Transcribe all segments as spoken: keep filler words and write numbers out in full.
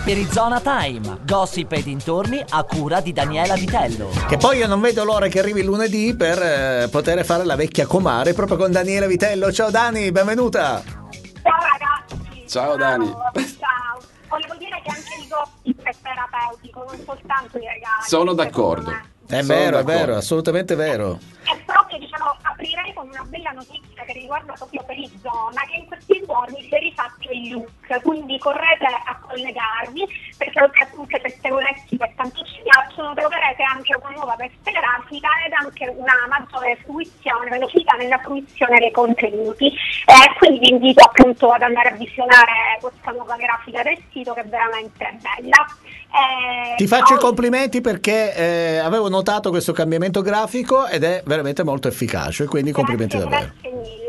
Arizona Time, gossip e dintorni a cura di Daniela Vitello. Che poi io non vedo l'ora che arrivi il lunedì per eh, poter fare la vecchia comare proprio con Daniela Vitello. Ciao Dani, benvenuta. Ciao ragazzi. Ciao Dani. Ciao. Volevo dire che anche il gossip è terapeutico, non soltanto i regali. Sono d'accordo. È Sono vero, d'accordo. è vero, assolutamente vero. E proprio, diciamo, aprirei con una bella notizia che riguarda proprio Perizona, che in questi giorni si è rifatto il look, quindi correte a collegarvi, perché oltre a tutte le pettegolezzi che tanto ci piacciono, troverete anche una nuova veste grafica ed anche una maggiore fruizione, velocità nella fruizione dei contenuti. Eh, quindi vi invito appunto ad andare a visionare questa nuova grafica del sito, che è veramente bella. Eh, Ti faccio poi... i complimenti perché eh, avevo notato questo cambiamento grafico ed è veramente molto efficace, quindi complimenti grazie, davvero. Grazie mille.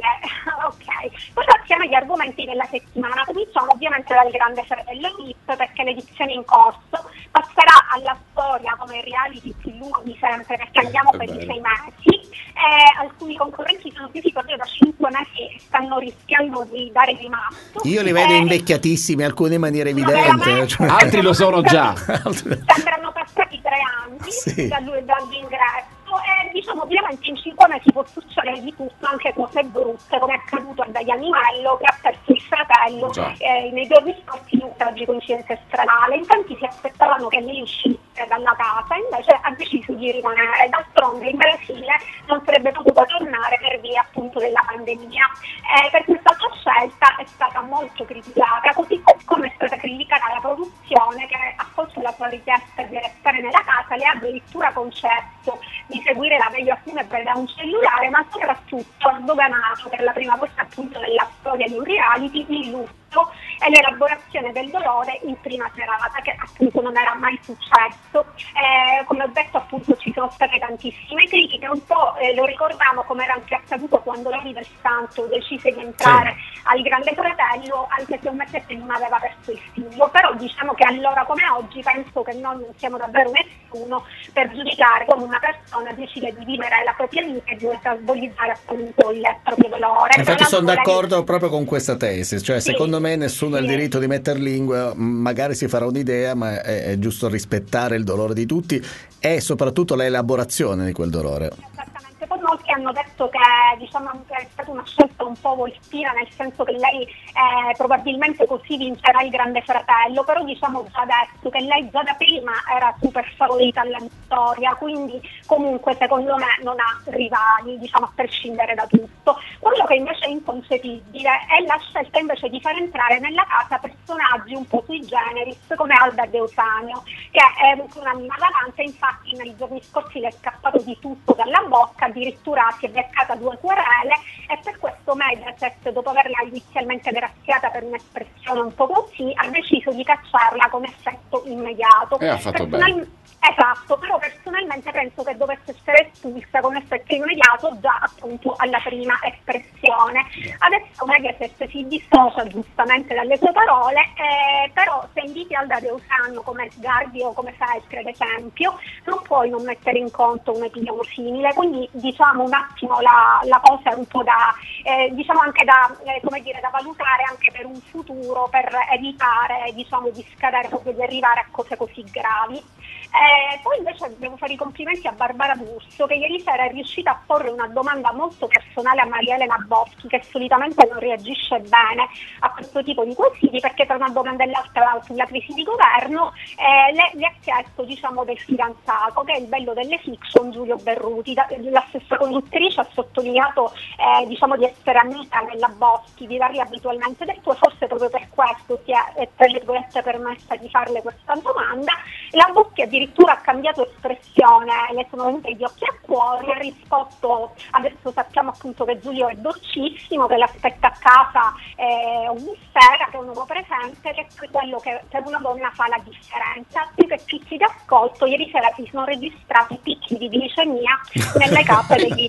Ok, poi passiamo agli argomenti della settimana. Cominciamo ovviamente dal Grande Fratello V I P, perché l'edizione in corso passerà alla storia come il reality più lungo di sempre, perché andiamo per i sei mesi. Eh, alcuni concorrenti sono più proprio da cinque mesi e stanno rischiando di dare rimasto. Io li vedo eh, invecchiatissimi, alcuni in maniera evidente. Cioè... Altri lo sono già. Sembrano passati tre anni Sì. dall'ingresso. E diciamo ovviamente in cinque mesi può succedere di tutto, anche cose brutte, come è accaduto a Daianimello, che ha perso il fratello eh, nei giorni scorsi in un tragico incidente stradale. In tanti si aspettavano che lei uscisse dalla casa, invece ha deciso di rimanere. D'altronde in Brasile non sarebbe potuto tornare per via appunto della pandemia. Eh, per questa sua scelta è stata molto criticata, così come è stata criticata la produzione, che ha accolto la sua richiesta di restare nella casa, le ha addirittura concesso di seguire la veglia funebre da un cellulare, ma soprattutto ha sdoganato per la prima volta appunto nella storia di un reality il lutto e l'elaborazione del dolore in prima serata, che appunto non era mai successo. Eh, come ho detto appunto ci sono state tantissime critiche, un po' eh, lo ricordiamo come era anche accaduto quando Lori del Santo decise di entrare sì. al Grande Fratello, anche se un mesetto non aveva perso il figlio, però diciamo che allora come oggi penso che noi non siamo davvero nessuno per giudicare come una persona decide di vivere la propria vita e di metabolizzare appunto il proprio dolore. Infatti sono lei... d'accordo proprio con questa tesi, cioè sì. secondo me nessuno ha il diritto di metter lingue, magari si farà un'idea, ma è, è giusto rispettare il dolore di tutti e soprattutto l'elaborazione di quel dolore. Esattamente, poi molti hanno detto che diciamo è stata una scelta un po' volpina, nel senso che lei eh, probabilmente così vincerà il Grande Fratello, però diciamo già adesso che lei già da prima era super favorita alla vittoria, quindi comunque secondo me non ha rivali, diciamo a prescindere da tutto. Quello che invece è inconcepibile è la scelta invece di far entrare nella casa personaggi un po' sui generis come Alda Deusanio, che è un'anima davanti, infatti nei giorni scorsi le è scappato di tutto dalla bocca, addirittura si è beccata due querele e per questo Mediaset, dopo averla inizialmente graziata per un'espressione un po' così, ha deciso di cacciarla con effetto immediato. E ha fatto Personal... bene. Esatto, però personalmente penso che dovesse essere espulsa con effetto immediato già appunto alla prima espressione. Adesso Mediaset si dissocia giustamente dalle sue parole, eh, però se inviti Alda Deusanio come Sgarbi o come Feltri ad esempio, non puoi non mettere in conto un epilogo simile, quindi diciamo un attimo la, la cosa è un po' da, eh, diciamo anche da, eh, come dire, da valutare anche per un futuro, per evitare diciamo di scadere proprio di arrivare a cose così gravi. Eh, poi invece devo fare i complimenti a Barbara D'Urso, che ieri sera è riuscita a porre una domanda molto personale a Maria Elena Boschi, che solitamente non reagisce bene a questo tipo di quesiti, perché tra una domanda e l'altra sulla crisi di governo eh, le, le ha chiesto diciamo del fidanzato, che è il bello delle fiction, Giulio Berruti. Da, la stessa conduttrice ha sottolineato eh, diciamo di essere amica della Boschi, di darle abitualmente del tuo, forse proprio per questo si è tra virgolette permessa di farle questa domanda. La Boschi addirittura ha cambiato espressione, le sono venute gli occhi a cuore, ha risposto: adesso sappiamo appunto che Giulio è dolcissimo, che l'aspetta a casa eh, ogni sera, che è un uomo presente, che è quello che per una donna fa la differenza. Più che picchi di ascolto, ieri sera si sono registrati picchi di glicemia nelle cappe degli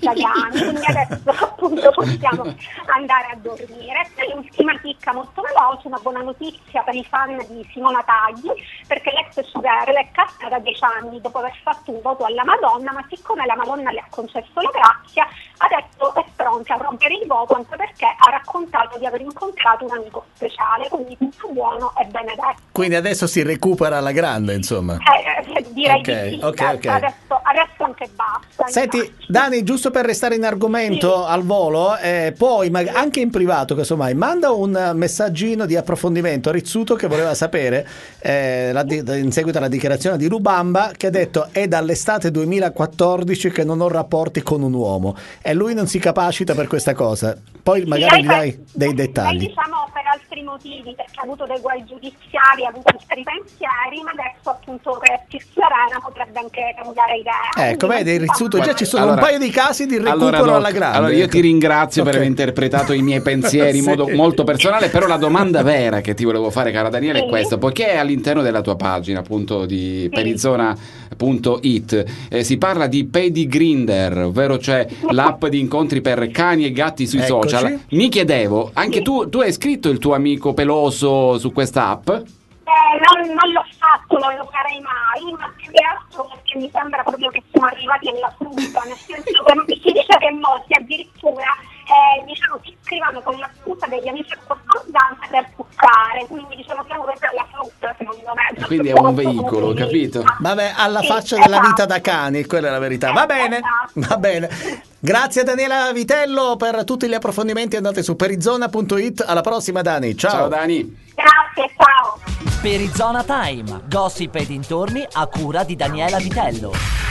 italiani, quindi adesso appunto possiamo andare a dormire. E l'ultima chicca molto veloce, una buona notizia per i fan di Simona Tagli, perché l'ex Sugar è casata da dieci anni dopo aver fatto un voto alla Madonna, ma siccome la Madonna le ha concesso la grazia, adesso è pronta a rompere il voto, anche perché ha raccontato di aver incontrato un amico speciale, quindi tutto buono e benedetto. Quindi adesso si recupera alla grande, insomma. Eh, eh, direi Ok, di sì, ok, certo, ok. Adesso, adesso anche basta. Senti, infatti. Dani, giusto per restare in argomento Sì. al volo, eh, poi ma- anche in privato, casomai, manda un messaggino di approfondimento a Rizzuto che voleva sapere, eh, la di- in seguito alla dichiarazione di Lubamba, che ha detto è dall'estate duemilaquattordici che non ho rapporti con un uomo e lui non si capacita per questa cosa. Poi magari gli Lei dai per- dei Lei dettagli. diciamo per altri motivi, perché ha avuto dei guai giudiziari, ha avuto altri pensieri, ma adesso appunto che è più serena potrebbe anche cambiare idea. Ecco, Quindi vedi, non si fa Rizzuto, male. già ci sono Allora- un paio di casi di recupero Allora, Doc, alla grande. allora io ecco. ti ringrazio per Ok. aver interpretato i miei pensieri in Sì. modo molto personale, però la domanda vera che ti volevo fare, cara Daniele, è Sì. questa: poiché all'interno della tua pagina appunto di Sì. perizona punto it eh, si parla di Pedigrinder, ovvero cioè l'app di incontri per cani e gatti sui Eccoci. social, mi chiedevo, anche Sì. tu, tu hai iscritto il tuo amico peloso su questa app? Eh, non, non l'ho fatto, non lo farei mai, ma più che altro perché mi sembra proprio che siamo arrivati alla frutta, nel senso che si dice che molti addirittura eh, diciamo, si iscrivono con la scusa degli amici a concordanza per puccare, quindi diciamo siamo proprio alla frutta secondo me. Quindi è un veicolo, capito? Vabbè, alla Sì, faccia della esatto. vita da cani, quella è la verità. Va bene, Esatto. va bene. Grazie a Daniela Vitello per tutti gli approfondimenti. Andate su perizona punto it. Alla prossima, Dani. Ciao. Ciao Dani. Grazie, ciao. Perizona Time, gossip e dintorni a cura di Daniela Vitello.